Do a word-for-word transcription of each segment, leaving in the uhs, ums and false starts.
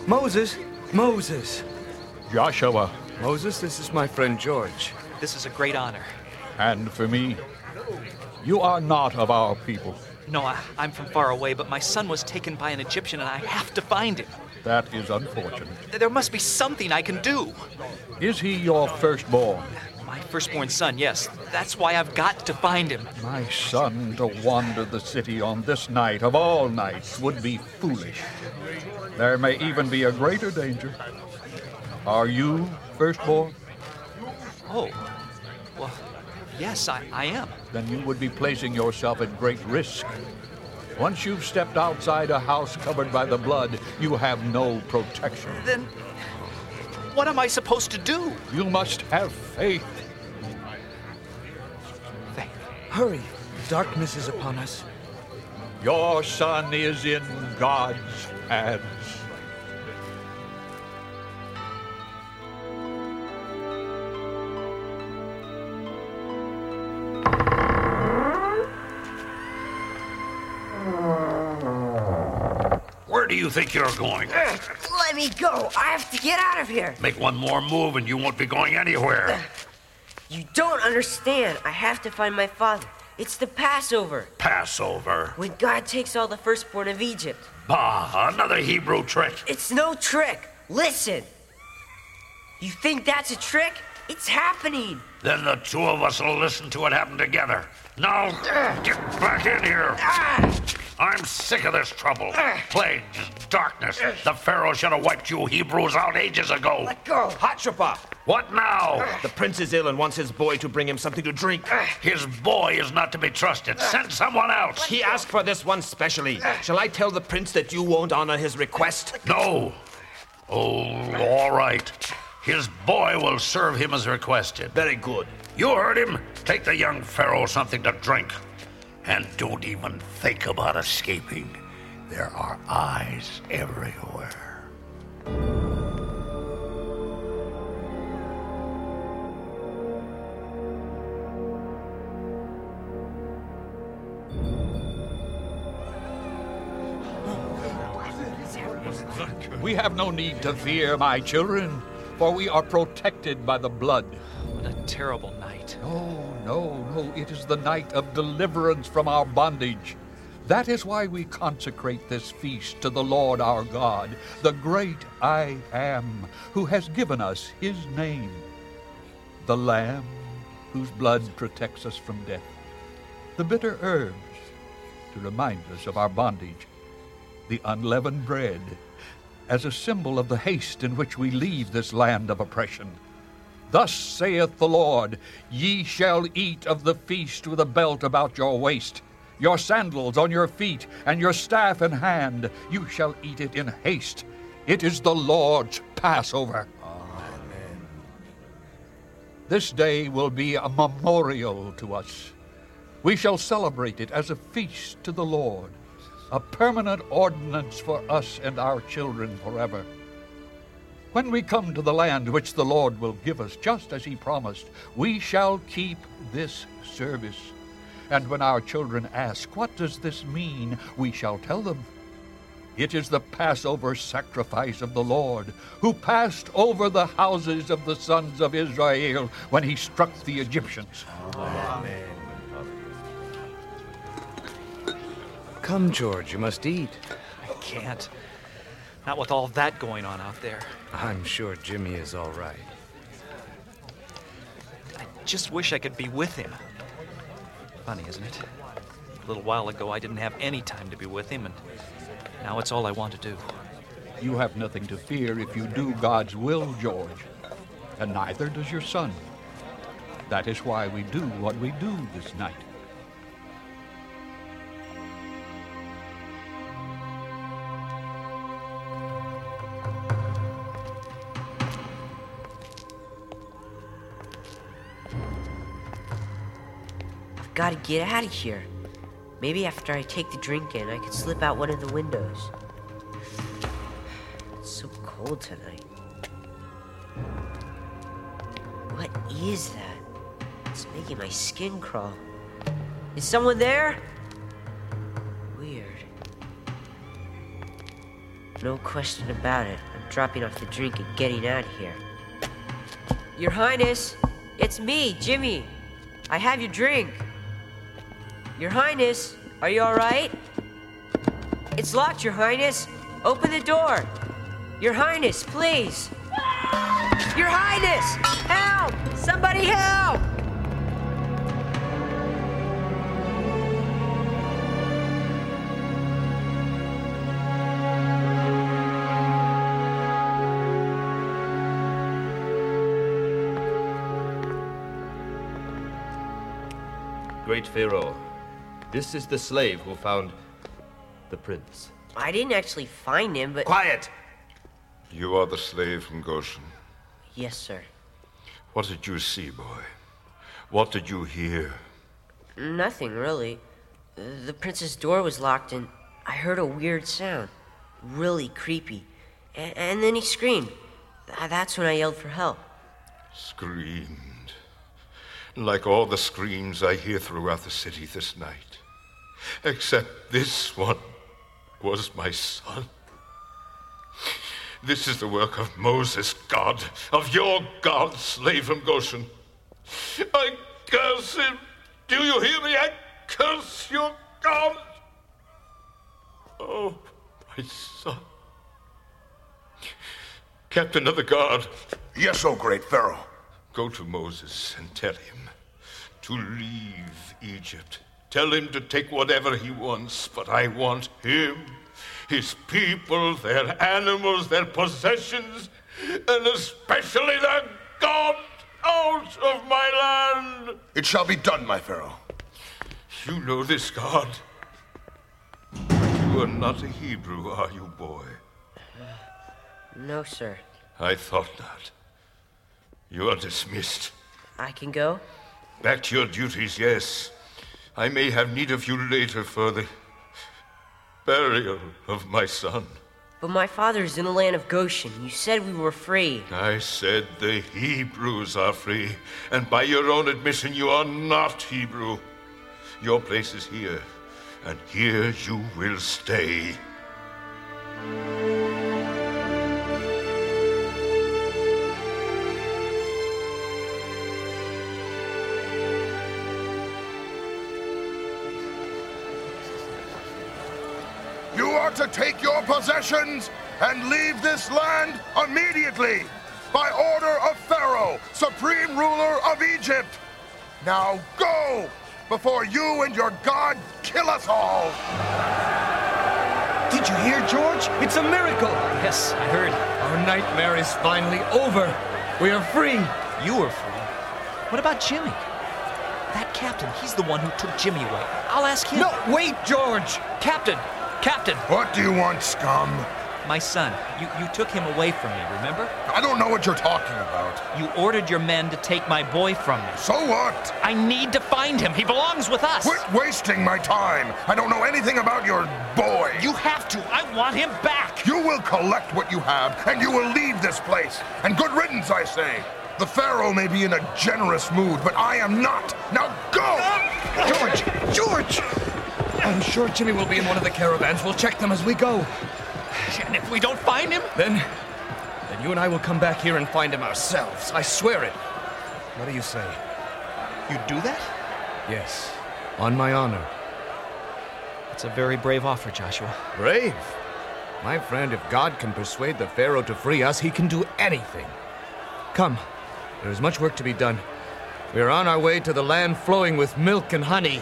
Moses! Moses! Joshua. Moses, this is my friend George. This is a great honor. And for me, you are not of our people. No, I, I'm from far away, but my son was taken by an Egyptian and I have to find him. That is unfortunate. There must be something I can do. Is he your firstborn? My firstborn son, yes. That's why I've got to find him. My son to wander the city on this night of all nights would be foolish. There may even be a greater danger. Are you firstborn? Oh, well, yes, I, I am. Then you would be placing yourself at great risk. Once you've stepped outside a house covered by the blood, you have no protection. Then what am I supposed to do? You must have faith. Faith. Hurry! Darkness is upon us. Your son is in God's hands. Where do you think you're going? Uh, let me go. I have to get out of here. Make one more move and you won't be going anywhere. Uh, you don't understand. I have to find my father. It's the Passover. Passover? When God takes all the firstborn of Egypt. Bah, another Hebrew trick. It's no trick. Listen. You think that's a trick? It's happening. Then the two of us will listen to it happen together. Now, uh, get back in here. Uh, I'm sick of this trouble. Uh, Plagues, darkness. Uh, the Pharaoh should have wiped you Hebrews out ages ago. Let go. Hatshepsut. What now? Uh, the prince is ill and wants his boy to bring him something to drink. Uh, his boy is not to be trusted. Send someone else. He asked for this one specially. Uh, Shall I tell the prince that you won't honor his request? No. Oh, all right. His boy will serve him as requested. Very good. You heard him. Take the young Pharaoh something to drink. And don't even think about escaping. There are eyes everywhere. We have no need to fear, my children, for we are protected by the blood. What a terrible night. No, no, no. It is the night of deliverance from our bondage. That is why we consecrate this feast to the Lord our God, the great I Am, who has given us his name. The Lamb, whose blood protects us from death. The bitter herbs, to remind us of our bondage. The unleavened bread, as a symbol of the haste in which we leave this land of oppression. Thus saith the Lord, ye shall eat of the feast with a belt about your waist, your sandals on your feet, and your staff in hand. You shall eat it in haste. It is the Lord's Passover. Amen. This day will be a memorial to us. We shall celebrate it as a feast to the Lord, a permanent ordinance for us and our children forever. When we come to the land which the Lord will give us, just as he promised, we shall keep this service. And when our children ask, what does this mean? We shall tell them, it is the Passover sacrifice of the Lord, who passed over the houses of the sons of Israel when he struck the Egyptians. Amen. Come, George, you must eat. I can't. Not with all that going on out there. I'm sure Jimmy is all right. I just wish I could be with him. Funny, isn't it? A little while ago, I didn't have any time to be with him, and now it's all I want to do. You have nothing to fear if you do God's will, George, and neither does your son. That is why we do what we do this night. Gotta get out of here. Maybe after I take the drink in, I could slip out one of the windows. It's so cold tonight. What is that? It's making my skin crawl. Is someone there? Weird. No question about it. I'm dropping off the drink and getting out of here. Your Highness, it's me, Jimmy. I have your drink. Your Highness, are you all right? It's locked, Your Highness. Open the door. Your Highness, please. Your Highness! Help! Somebody help! Great Pharaoh, this is the slave who found the prince. I didn't actually find him, but... Quiet! You are the slave from Goshen. Yes, sir. What did you see, boy? What did you hear? Nothing, really. The prince's door was locked, and I heard a weird sound. Really creepy. And, and then he screamed. That's when I yelled for help. Screamed. Like all the screams I hear throughout the city this night. Except this one was my son. This is the work of Moses, God, of your God, slave from Goshen. I curse him. Do you hear me? I curse your God. Oh, my son. Captain of the guard. Yes, O great Pharaoh. Go to Moses and tell him to leave Egypt. Tell him to take whatever he wants, but I want him, his people, their animals, their possessions, and especially their God out of my land. It shall be done, my Pharaoh. You know this God. You are not a Hebrew, are you, boy? No, sir. I thought not. You are dismissed. I can go? Back to your duties, yes. I may have need of you later for the burial of my son. But my father's in the land of Goshen. You said we were free. I said the Hebrews are free, and by your own admission, you are not Hebrew. Your place is here, and here you will stay. You are to take your possessions and leave this land immediately, by order of Pharaoh, supreme ruler of Egypt. Now go, before you and your God kill us all. Did you hear, George? It's a miracle. Yes, I heard. Our nightmare is finally over. We are free. You were free. What about Jimmy? That captain, he's the one who took Jimmy away. I'll ask him. No, wait, George. Captain! Captain! What do you want, scum? My son. You, you took him away from me, remember? I don't know what you're talking about. You ordered your men to take my boy from me. So what? I need to find him. He belongs with us. Quit wasting my time. I don't know anything about your boy. You have to. I want him back. You will collect what you have, and you will leave this place. And good riddance, I say. The Pharaoh may be in a generous mood, but I am not. Now go! George! George! I'm sure Jimmy will be in one of the caravans. We'll check them as we go. And if we don't find him? Then, then you and I will come back here and find him ourselves. I swear it. What do you say? You'd do that? Yes, on my honor. It's a very brave offer, Joshua. Brave? My friend, if God can persuade the Pharaoh to free us, he can do anything. Come, there is much work to be done. We are on our way to the land flowing with milk and honey.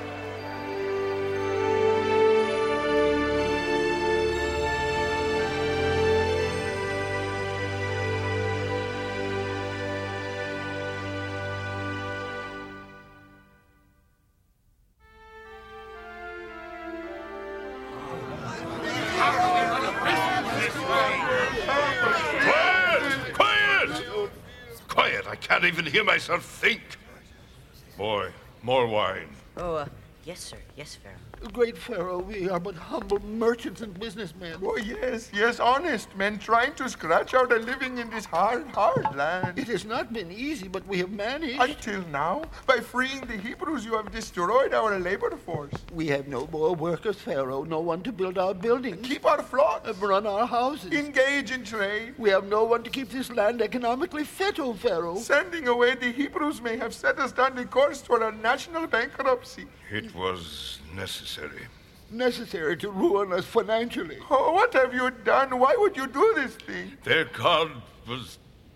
Quiet! Quiet! Quiet, I can't even hear myself think. Boy, more wine. Oh, uh, yes, sir. Yes, Pharaoh. Great Pharaoh, we are but humble merchants and businessmen. Oh, yes, yes, honest men trying to scratch out a living in this hard, hard land. It has not been easy, but we have managed. Until now, by freeing the Hebrews, you have destroyed our labor force. We have no more workers, Pharaoh, no one to build our buildings. Keep our flocks. Uh, run our houses. Engage in trade. We have no one to keep this land economically fit, O Pharaoh. Sending away the Hebrews may have set us down the course toward a national bankruptcy. It was necessary. Necessary to ruin us financially. Oh, what have you done? Why would you do this thing? Their god was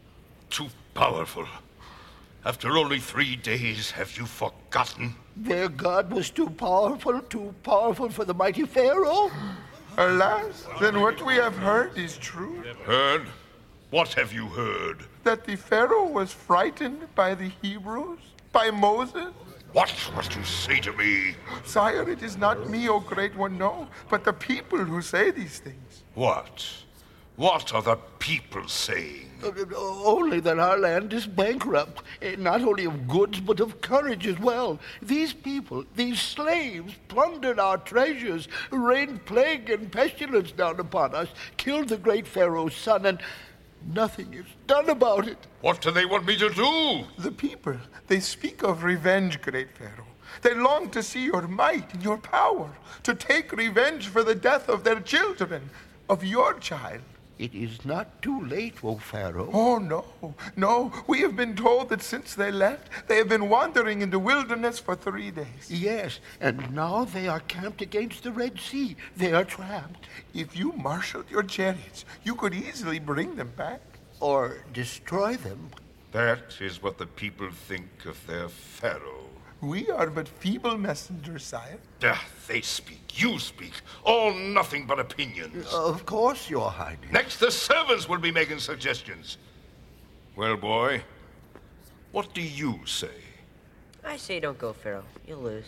too powerful. After only three days, have you forgotten? Their god was too powerful, too powerful for the mighty Pharaoh? Alas, then what we have heard is true. Heard? What have you heard? That the Pharaoh was frightened by the Hebrews? By Moses? What must you say to me? Sire, it is not me, O Great One, no, but the people who say these things. What? What are the people saying? Uh, only that our land is bankrupt, uh, not only of goods, but of courage as well. These people, these slaves, plundered our treasures, rained plague and pestilence down upon us, killed the great Pharaoh's son, and nothing is done about it. What do they want me to do? The people, they speak of revenge, Great Pharaoh. They long to see your might and your power, to take revenge for the death of their children, of your child. It is not too late, O Pharaoh. Oh, no, no. We have been told that since they left, they have been wandering in the wilderness for three days. Yes, and now they are camped against the Red Sea. They are trapped. If you marshaled your chariots, you could easily bring them back. Or destroy them. That is what the people think of their pharaoh. We are but feeble messengers, sire. Ah, they speak, you speak, all nothing but opinions. Of course, Your Highness. Next, the servants will be making suggestions. Well, boy, what do you say? I say don't go, Pharaoh. You'll lose.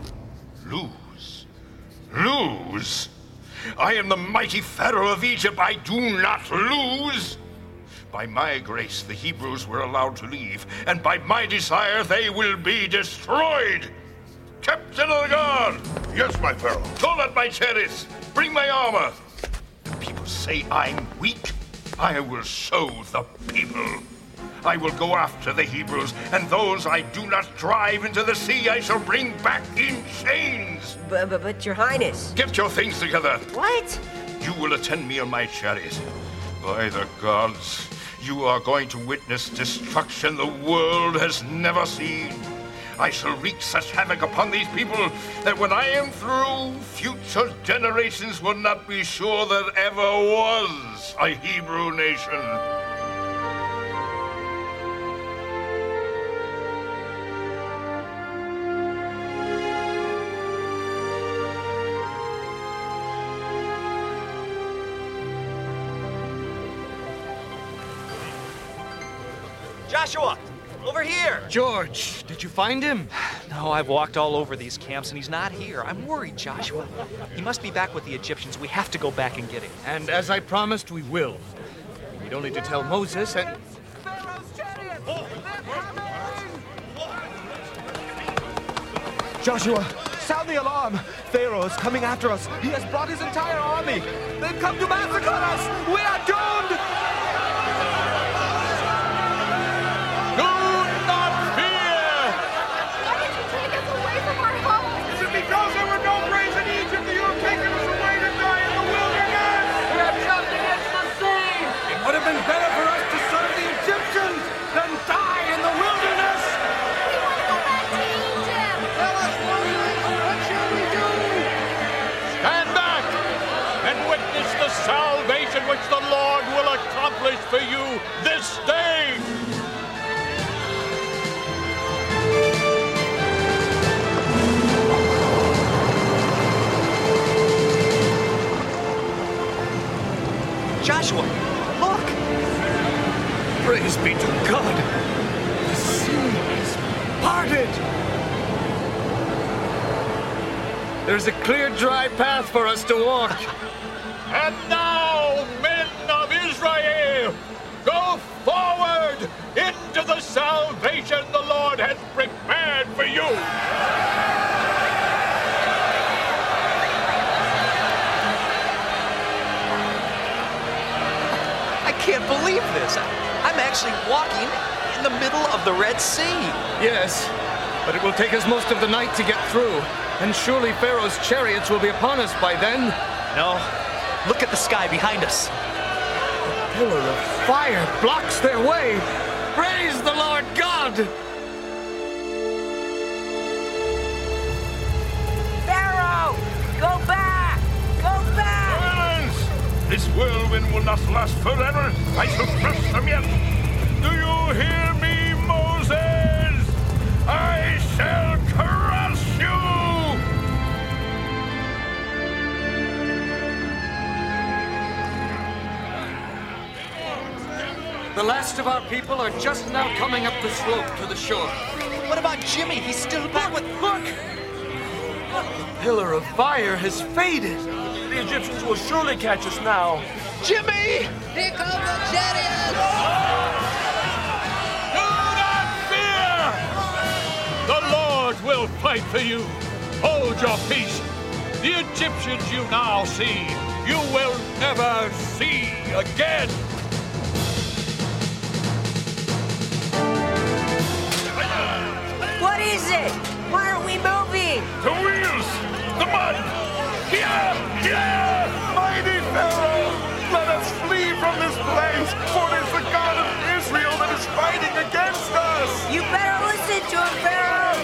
Lose? Lose? I am the mighty Pharaoh of Egypt. I do not lose. By my grace, the Hebrews were allowed to leave, and by my desire, they will be destroyed. Captain of the guard! Yes, my Pharaoh. Call out my chariots. Bring my armor. The people say I'm weak. I will show the people. I will go after the Hebrews, and those I do not drive into the sea, I shall bring back in chains. But, but, but Your Highness. Get your things together. What? You will attend me on my chariot. By the gods, you are going to witness destruction the world has never seen. I shall wreak such havoc upon these people that when I am through, future generations will not be sure there ever was a Hebrew nation. Joshua, over here! George, did you find him? No, I've walked all over these camps and he's not here. I'm worried, Joshua. He must be back with the Egyptians. We have to go back and get him. And as I promised, we will. We need only to tell Moses and... Joshua, sound the alarm! Pharaoh is coming after us. He has brought his entire army. They've come to massacre us! We are doomed! Do not fear! Why did you take us away from our home? Is it because there were no graves in Egypt that you have taken us away to die in the wilderness? We are trapped against the sea! It would have been better for us to serve the Egyptians than die in the wilderness! We want to go back to Egypt! Tell us, Moses, what shall we do? Stand back and witness the salvation which the Lord will accomplish for you this day! Joshua, look! Praise be to God! The sea is parted! There's a clear, dry path for us to walk. And now, men of Israel, go forward into the salvation the Lord has prepared for you! can't believe this. I, I'm actually walking in the middle of the Red Sea. Yes, but it will take us most of the night to get through. And surely Pharaoh's chariots will be upon us by then. No, look at the sky behind us. The pillar of fire blocks their way. Praise the Lord God! Pharaoh! Go back! Go back! Silence! This whirlwind will not last forever. I shall crush them yet. Do you hear me, Moses? I shall crush you! The last of our people are just now coming up the slope to the shore. What about Jimmy? He's still back with... Look! The pillar of fire has faded. The Egyptians will surely catch us now. Jimmy! Here come the chariots! Do not fear! The Lord will fight for you. Hold your peace. The Egyptians you now see, you will never see again. What is it? Why aren't we moving? The wheels! The mud! Here! Here! Mighty Pharaoh, let us flee from this place, for it is the God of Israel that is fighting against us. You better listen to him, Pharaoh!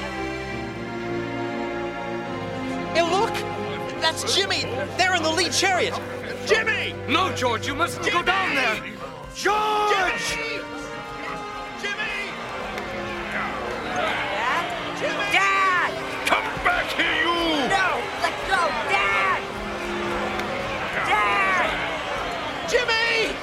Hey, look! That's Jimmy! They're in the lead chariot! Jimmy! No, George, you mustn't go down there. George! Jimmy! Dad? Dad! Come back here, you! No! Let go! Dad! Dad! Jimmy!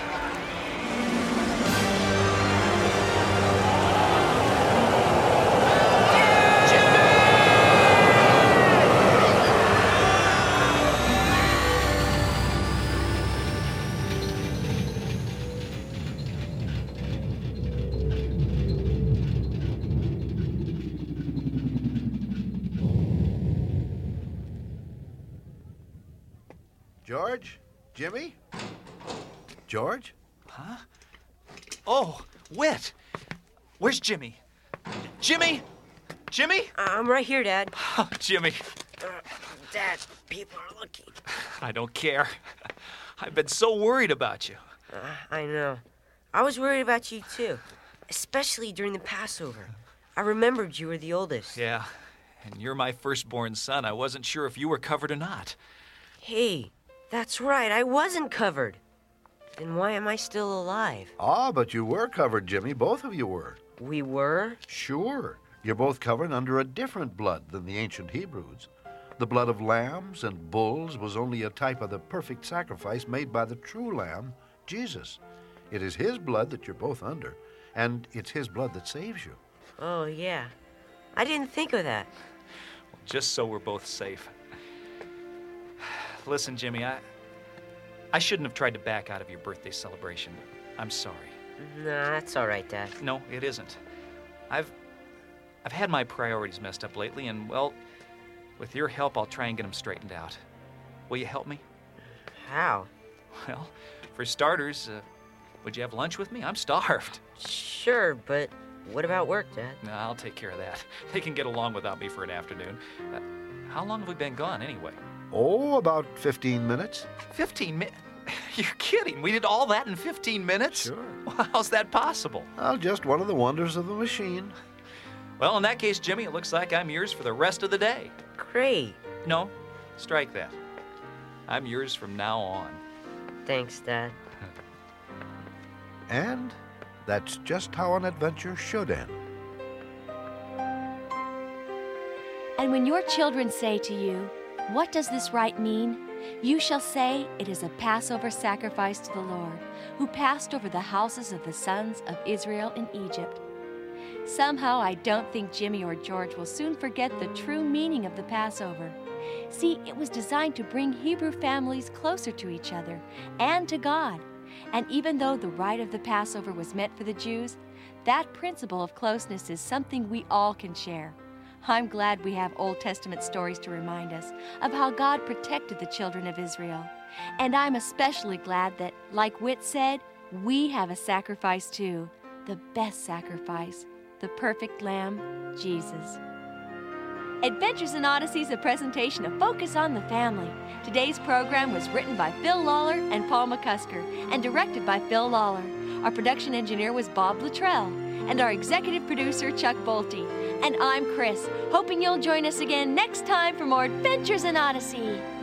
George? Jimmy? George? Huh? Oh, Whit! Where's Jimmy? Jimmy? Jimmy? I'm right here, Dad. Oh, Jimmy. Uh, Dad, people are looking. I don't care. I've been so worried about you. Uh, I know. I was worried about you, too. Especially during the Passover. I remembered you were the oldest. Yeah, and you're my firstborn son. I wasn't sure if you were covered or not. Hey, that's right. I wasn't covered. Then why am I still alive? Ah, but you were covered, Jimmy. Both of you were. We were? Sure. You're both covered under a different blood than the ancient Hebrews. The blood of lambs and bulls was only a type of the perfect sacrifice made by the true lamb, Jesus. It is his blood that you're both under, and it's his blood that saves you. Oh, yeah. I didn't think of that. Well, just so we're both safe. Listen, Jimmy, I I shouldn't have tried to back out of your birthday celebration. I'm sorry. Nah, that's all right, Dad. No, it isn't. I've I've had my priorities messed up lately, and, well, with your help, I'll try and get them straightened out. Will you help me? How? Well, for starters, uh, would you have lunch with me? I'm starved. Sure, but what about work, Dad? No, I'll take care of that. They can get along without me for an afternoon. Uh, how long have we been gone, anyway? Oh, about fifteen minutes. Fifteen minutes? You're kidding. We did all that in fifteen minutes? Sure. Well, how's that possible? Well, just one of the wonders of the machine. Well, in that case, Jimmy, it looks like I'm yours for the rest of the day. Great. No, strike that. I'm yours from now on. Thanks, Dad. And that's just how an adventure should end. And when your children say to you, "What does this rite mean?" you shall say, "It is a Passover sacrifice to the Lord, who passed over the houses of the sons of Israel in Egypt." Somehow, I don't think Jimmy or George will soon forget the true meaning of the Passover. See, it was designed to bring Hebrew families closer to each other and to God. And even though the rite of the Passover was meant for the Jews, that principle of closeness is something we all can share. I'm glad we have Old Testament stories to remind us of how God protected the children of Israel. And I'm especially glad that, like Whit said, we have a sacrifice too, the best sacrifice, the perfect Lamb, Jesus. Adventures in Odyssey is a presentation of Focus on the Family. Today's program was written by Phil Lawler and Paul McCusker and directed by Phil Lawler. Our production engineer was Bob Luttrell, and our executive producer, Chuck Bolte. And I'm Chris, hoping you'll join us again next time for more Adventures in Odyssey.